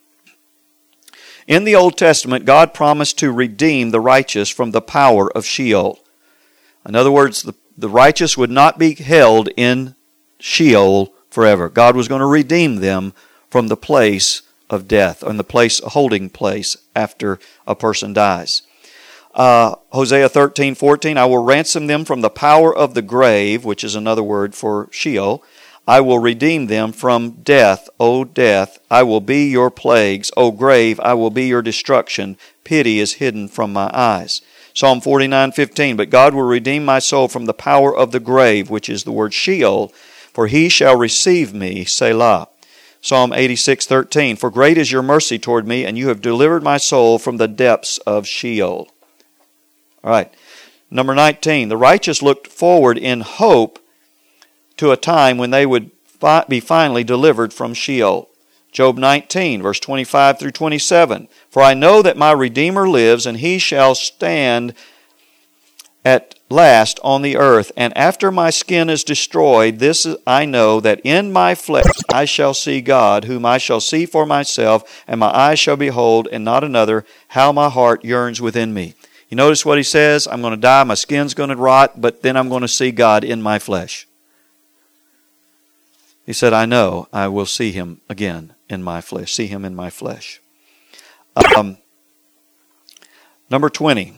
In the Old Testament, God promised to redeem the righteous from the power of Sheol. In other words, the, the righteous would not be held in Sheol forever. God was going to redeem them from the place of death, and the place, a holding place after a person dies. Uh, Hosea thirteen fourteen, I will ransom them from the power of the grave, which is another word for Sheol. I will redeem them from death, O death. I will be your plagues, O grave. I will be your destruction. Pity is hidden from my eyes. Psalm forty-nine fifteen, but God will redeem my soul from the power of the grave, which is the word Sheol, for he shall receive me, Selah. Psalm eighty-six thirteen, for great is your mercy toward me, and you have delivered my soul from the depths of Sheol. All right. Number nineteen, the righteous looked forward in hope to a time when they would fi- be finally delivered from Sheol. Job nineteen, verse twenty-five through twenty-seven, for I know that my Redeemer lives, and he shall stand at last on the earth, and after my skin is destroyed, this I know, that in my flesh I shall see God, whom I shall see for myself, and my eyes shall behold, and not another, how my heart yearns within me. You notice what he says? I'm going to die, my skin's going to rot, but then I'm going to see God in my flesh. He said, I know I will see Him again in my flesh, see Him in my flesh. Um, number twenty.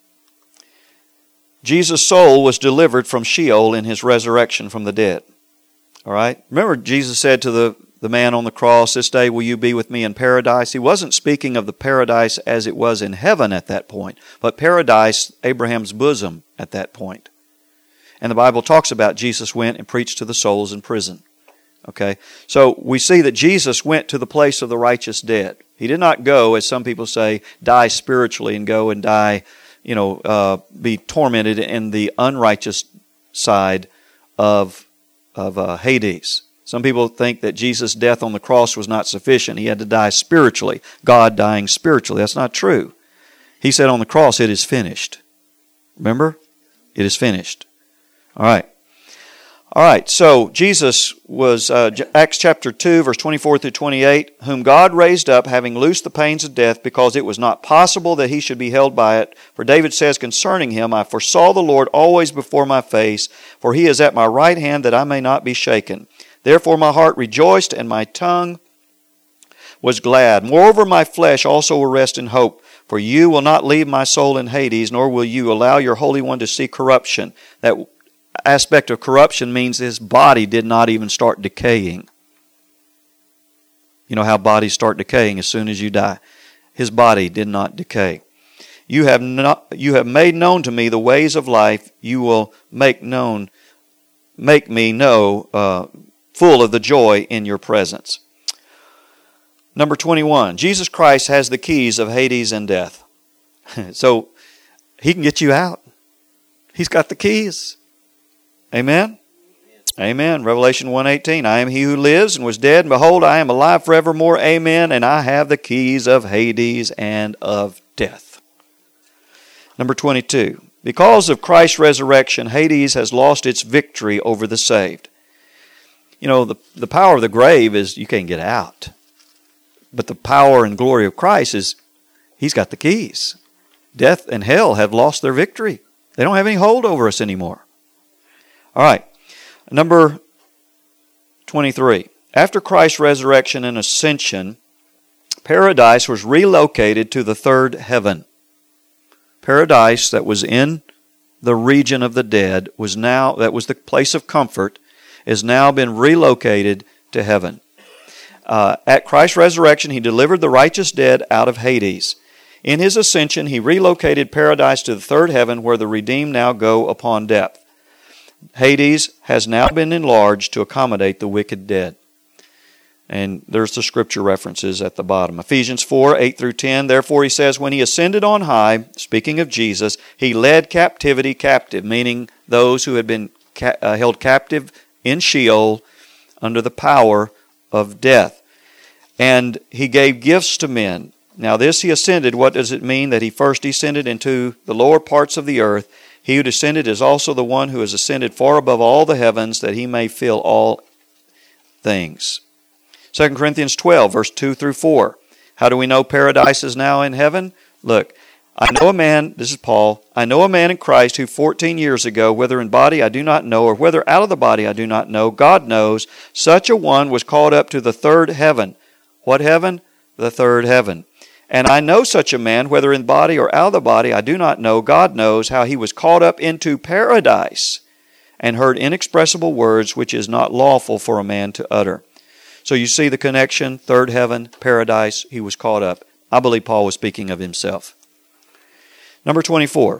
Jesus' soul was delivered from Sheol in His resurrection from the dead. All right? Remember, Jesus said to the, the man on the cross, this day will you be with me in paradise? He wasn't speaking of the paradise as it was in heaven at that point, but paradise, Abraham's bosom at that point. And the Bible talks about Jesus went and preached to the souls in prison. Okay? So we see that Jesus went to the place of the righteous dead. He did not go, as some people say, die spiritually and go and die, you know, uh, be tormented in the unrighteous side of, of uh, Hades. Some people think that Jesus' death on the cross was not sufficient. He had to die spiritually. God dying spiritually. That's not true. He said on the cross, it is finished. Remember? It is finished. All right. All right, so Jesus was, uh, Acts chapter two, verse twenty-four through twenty-eight, whom God raised up, having loosed the pains of death, because it was not possible that He should be held by it. For David says concerning Him, I foresaw the Lord always before my face, for He is at my right hand, that I may not be shaken. Therefore my heart rejoiced, and my tongue was glad. Moreover, my flesh also will rest in hope. For you will not leave my soul in Hades, nor will you allow your Holy One to see corruption. That aspect of corruption means His body did not even start decaying. You know how bodies start decaying as soon as you die. His body did not decay. You have not, you have made known to me the ways of life. You will make known, make me know, uh, full of the joy in your presence. Number twenty-one, Jesus Christ has the keys of Hades and death. So He can get you out. He's got the keys. Amen? Amen. Revelation one eighteen, I am He who lives and was dead, and behold, I am alive forevermore. Amen. And I have the keys of Hades and of death. Number twenty-two, because of Christ's resurrection, Hades has lost its victory over the saved. You know, the, the power of the grave is you can't get out. But the power and glory of Christ is He's got the keys. Death and hell have lost their victory. They don't have any hold over us anymore. All right, number twenty-three. After Christ's resurrection and ascension, paradise was relocated to the third heaven. Paradise that was in the region of the dead was now, that was the place of comfort, has now been relocated to heaven. Uh, at Christ's resurrection, He delivered the righteous dead out of Hades. In His ascension, He relocated paradise to the third heaven, where the redeemed now go upon death. Hades has now been enlarged to accommodate the wicked dead. And there's the scripture references at the bottom. Ephesians four, eight through ten. Therefore He says, when He ascended on high, speaking of Jesus, He led captivity captive, meaning those who had been ca- uh, held captive in Sheol under the power of death. And He gave gifts to men. Now this He ascended, what does it mean that He first descended into the lower parts of the earth? He who descended is also the one who has ascended far above all the heavens, that He may fill all things. Second Corinthians twelve, verse two through four. How do we know paradise is now in heaven? Look, I know a man, this is Paul, I know a man in Christ who fourteen years ago, whether in body I do not know, or whether out of the body I do not know, God knows, such a one was called up to the third heaven. What heaven? The third heaven. And I know such a man, whether in body or out of the body, I do not know. God knows how he was caught up into paradise and heard inexpressible words which is not lawful for a man to utter. So you see the connection, third heaven, paradise, he was caught up. I believe Paul was speaking of himself. Number twenty-four.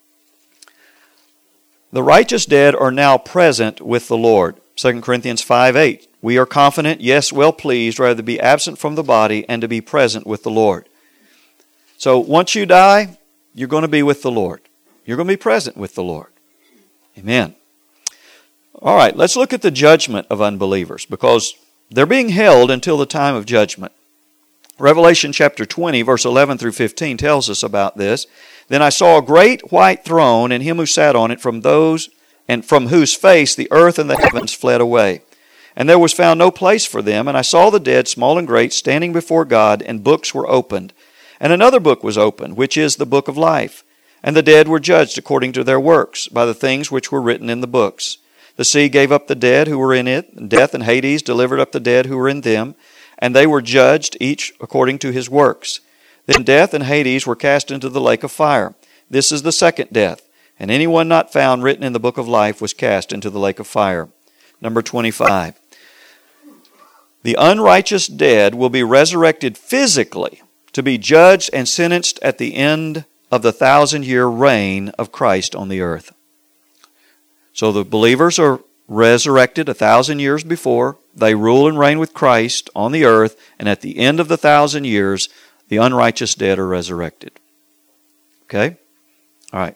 The righteous dead are now present with the Lord. Second Corinthians five, eight. We are confident, yes, well pleased, rather to be absent from the body and to be present with the Lord. So once you die, you're going to be with the Lord. You're going to be present with the Lord. Amen. All right, let's look at the judgment of unbelievers, because they're being held until the time of judgment. Revelation chapter twenty, verse eleven through fifteen tells us about this. Then I saw a great white throne, and him who sat on it, from those and from whose face the earth and the heavens fled away. And there was found no place for them. And I saw the dead, small and great, standing before God, and books were opened. And another book was opened, which is the book of life. And the dead were judged according to their works, by the things which were written in the books. The sea gave up the dead who were in it, and death and Hades delivered up the dead who were in them, and they were judged, each according to his works. Then death and Hades were cast into the lake of fire. This is the second death. And anyone not found written in the book of life was cast into the lake of fire. Number twenty-five. The unrighteous dead will be resurrected physically to be judged and sentenced at the end of the thousand-year reign of Christ on the earth. So the believers are resurrected a thousand years before. They rule and reign with Christ on the earth, and at the end of the thousand years, the unrighteous dead are resurrected. Okay? All right.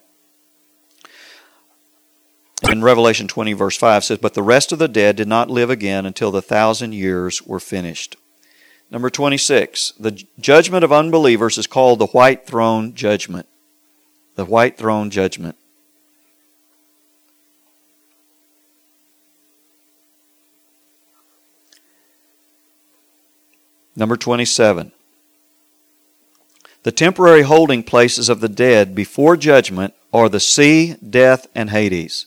In Revelation twenty, verse five says, but the rest of the dead did not live again until the thousand years were finished. Number twenty-six, the judgment of unbelievers is called the white throne judgment. The white throne judgment. Number twenty-seven, the temporary holding places of the dead before judgment are the sea, death, and Hades.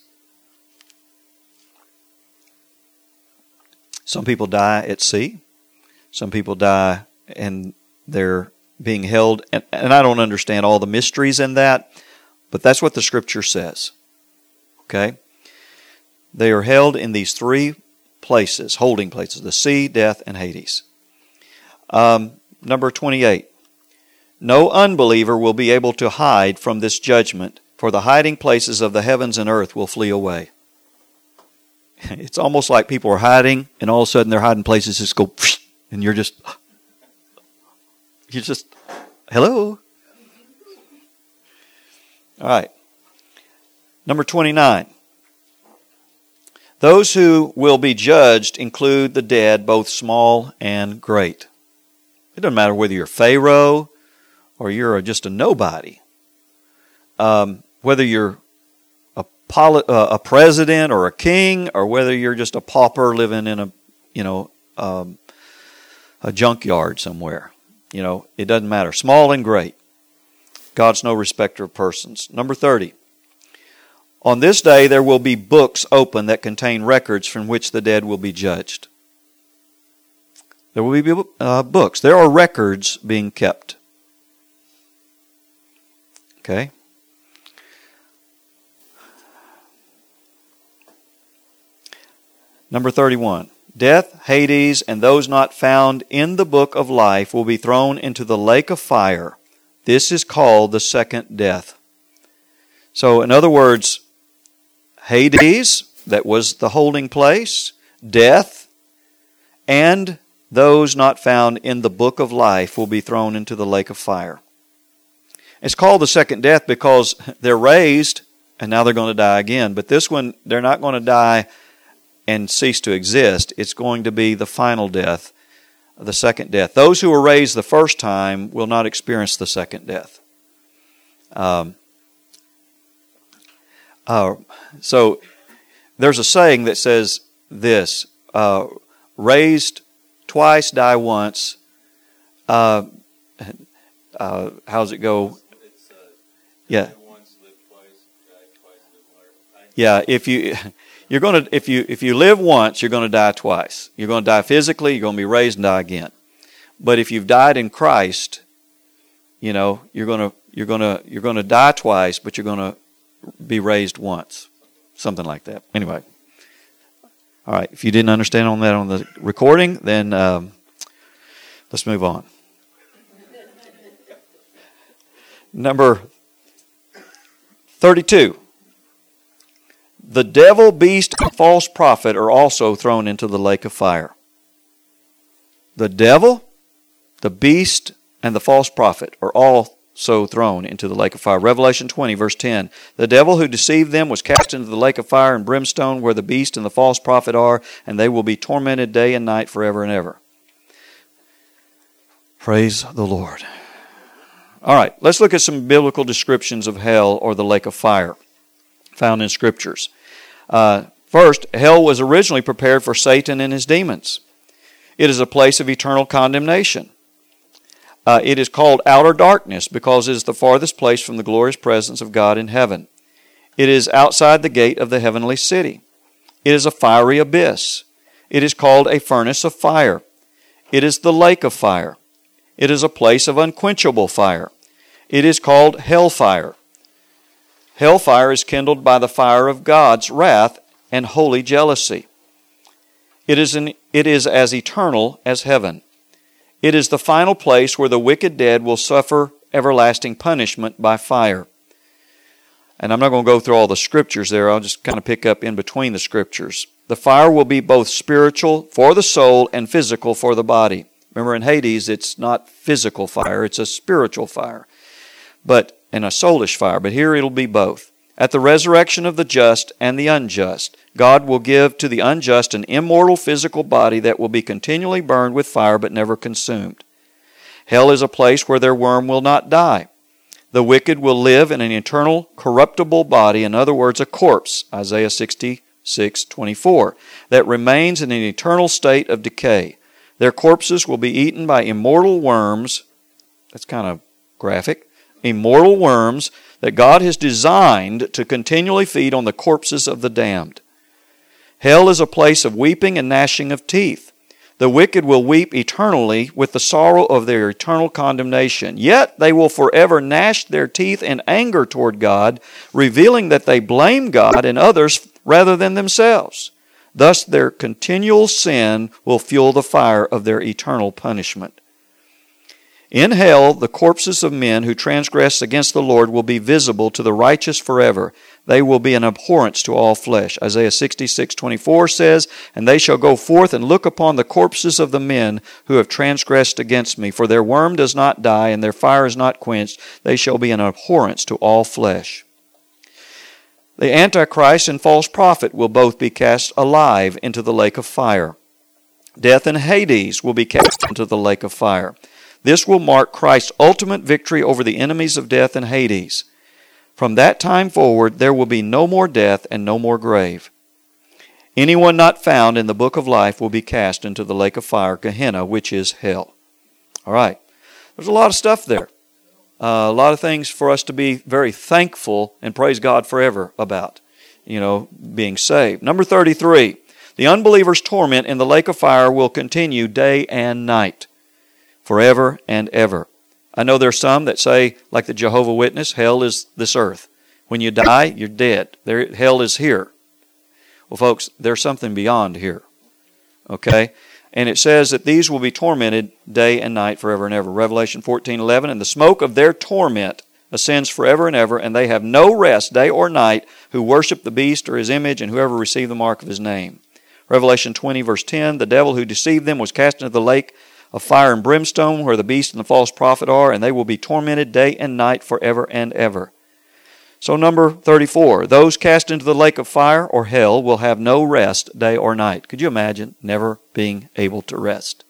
Some people die at sea. Some people die and they're being held. And, and I don't understand all the mysteries in that, but that's what the Scripture says. Okay? They are held in these three places, holding places, the sea, death, and Hades. Um, number twenty-eight. No unbeliever will be able to hide from this judgment, for the hiding places of the heavens and earth will flee away. It's almost like people are hiding, and all of a sudden their hiding places just go, and you're just, you're just, hello? All right. Number twenty-nine. Those who will be judged include the dead, both small and great. It doesn't matter whether you're Pharaoh or you're just a nobody. Um, whether you're a, poli- uh, a president or a king, or whether you're just a pauper living in a, you know, um, a junkyard somewhere. You know, it doesn't matter. Small and great. God's no respecter of persons. Number thirty. On this day there will be books open that contain records from which the dead will be judged. There will be uh, books. There are records being kept. Okay? Number thirty-one. Death, Hades, and those not found in the book of life will be thrown into the lake of fire. This is called the second death. So, in other words, Hades, that was the holding place, death, and those not found in the book of life will be thrown into the lake of fire. It's called the second death because they're raised and now they're going to die again. But this one, they're not going to die and cease to exist. It's going to be the final death, the second death. Those who were raised the first time will not experience the second death. Um, uh, so there's a saying that says this, uh, raised twice, die once. Uh, uh, how's it go? It's, uh, yeah. Once, live twice, die twice, live later. Yeah, if you you're going to if you if you live once, you're going to die twice. You're going to die physically, you're going to be raised and die again. But if you've died in Christ, you know, you're going to you're going to you're going to die twice, but you're going to be raised once. Something like that. Anyway. All right, if you didn't understand on that on the recording, then um, let's move on. Number thirty-two. The devil, beast, and false prophet are also thrown into the lake of fire. The devil, the beast, and the false prophet are also thrown into the lake of fire. Revelation twenty, verse ten. The devil who deceived them was cast into the lake of fire and brimstone where the beast and the false prophet are, and they will be tormented day and night forever and ever. Praise the Lord. All right, let's look at some biblical descriptions of hell or the lake of fire found in Scriptures. Uh, first, hell was originally prepared for Satan and his demons. It is a place of eternal condemnation. Uh, it is called outer darkness because it is the farthest place from the glorious presence of God in heaven. It is outside the gate of the heavenly city. It is a fiery abyss. It is called a furnace of fire. It is the lake of fire. It is a place of unquenchable fire. It is called hellfire. Hellfire is kindled by the fire of God's wrath and holy jealousy. It is, an, it is as eternal as heaven. It is the final place where the wicked dead will suffer everlasting punishment by fire. And I'm not going to go through all the scriptures there. I'll just kind of pick up in between the scriptures. The fire will be both spiritual for the soul and physical for the body. Remember, in Hades, it's not physical fire, it's a spiritual fire, but and a soulish fire. But here it'll be both. At the resurrection of the just and the unjust, God will give to the unjust an immortal physical body that will be continually burned with fire but never consumed. Hell is a place where their worm will not die. The wicked will live in an eternal, corruptible body, in other words, a corpse, Isaiah sixty-six twenty-four, that remains in an eternal state of decay. Their corpses will be eaten by immortal worms. That's kind of graphic. Immortal worms that God has designed to continually feed on the corpses of the damned. Hell is a place of weeping and gnashing of teeth. The wicked will weep eternally with the sorrow of their eternal condemnation. Yet they will forever gnash their teeth in anger toward God, revealing that they blame God and others rather than themselves. Thus their continual sin will fuel the fire of their eternal punishment. In hell, the corpses of men who transgress against the Lord will be visible to the righteous forever. They will be an abhorrence to all flesh. Isaiah sixty-six twenty-four says, "And they shall go forth and look upon the corpses of the men who have transgressed against me. For their worm does not die, and their fire is not quenched. They shall be an abhorrence to all flesh." The Antichrist and false prophet will both be cast alive into the lake of fire. Death and Hades will be cast into the lake of fire. This will mark Christ's ultimate victory over the enemies of death and Hades. From that time forward, there will be no more death and no more grave. Anyone not found in the book of life will be cast into the lake of fire, Gehenna, which is hell. All right. There's a lot of stuff there. Uh, a lot of things for us to be very thankful and praise God forever about, you know, being saved. Number thirty-three, the unbeliever's torment in the lake of fire will continue day and night, forever and ever. I know there are some that say, like the Jehovah's Witness, hell is this earth. When you die, you're dead. There, hell is here. Well, folks, there's something beyond here. Okay? And it says that these will be tormented day and night forever and ever. Revelation fourteen eleven, "And the smoke of their torment ascends forever and ever, and they have no rest day or night who worship the beast or his image and whoever receive the mark of his name." Revelation twenty verse ten, "The devil who deceived them was cast into the lake of fire and brimstone where the beast and the false prophet are, and they will be tormented day and night forever and ever." So number thirty-four, those cast into the lake of fire or hell will have no rest day or night. Could you imagine never being able to rest?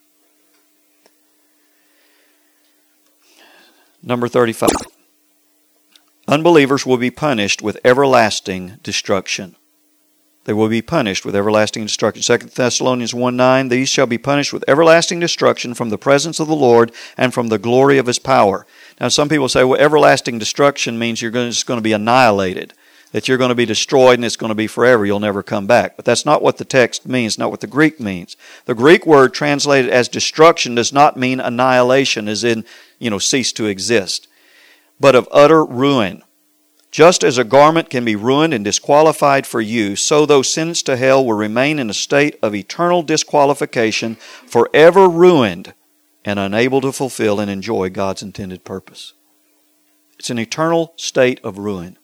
Number thirty-five, unbelievers will be punished with everlasting destruction. They will be punished with everlasting destruction. Second Thessalonians one nine, "These shall be punished with everlasting destruction from the presence of the Lord and from the glory of His power." Now some people say, well, everlasting destruction means you're just going to be annihilated, that you're going to be destroyed and it's going to be forever, you'll never come back. But that's not what the text means, not what the Greek means. The Greek word translated as destruction does not mean annihilation, as in, you know, cease to exist, but of utter ruin. Just as a garment can be ruined and disqualified for use, so those sentenced to hell will remain in a state of eternal disqualification, forever ruined and unable to fulfill and enjoy God's intended purpose. It's an eternal state of ruin.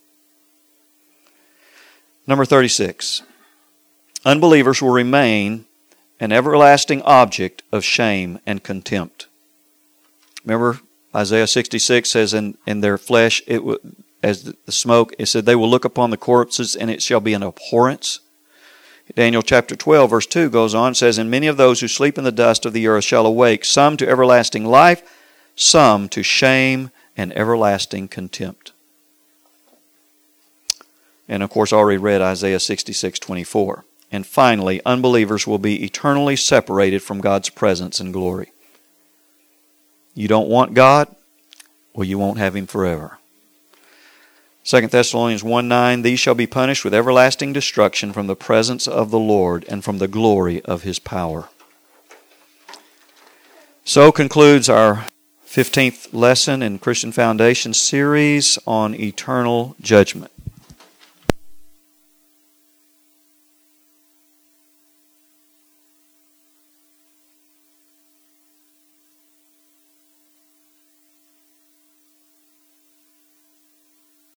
Number thirty-six, unbelievers will remain an everlasting object of shame and contempt. Remember, Isaiah sixty-six says, in, in their flesh, it w- as the smoke, it said, they will look upon the corpses and it shall be an abhorrence. Daniel chapter twelve, verse two goes on, says, "And many of those who sleep in the dust of the earth shall awake, some to everlasting life, some to shame and everlasting contempt." And of course, I already read Isaiah sixty-six twenty-four. And finally, unbelievers will be eternally separated from God's presence and glory. You don't want God? Well, you won't have Him forever. Second Thessalonians one nine, "These shall be punished with everlasting destruction from the presence of the Lord and from the glory of His power." So concludes our fifteenth lesson in Christian Foundation series on eternal judgment.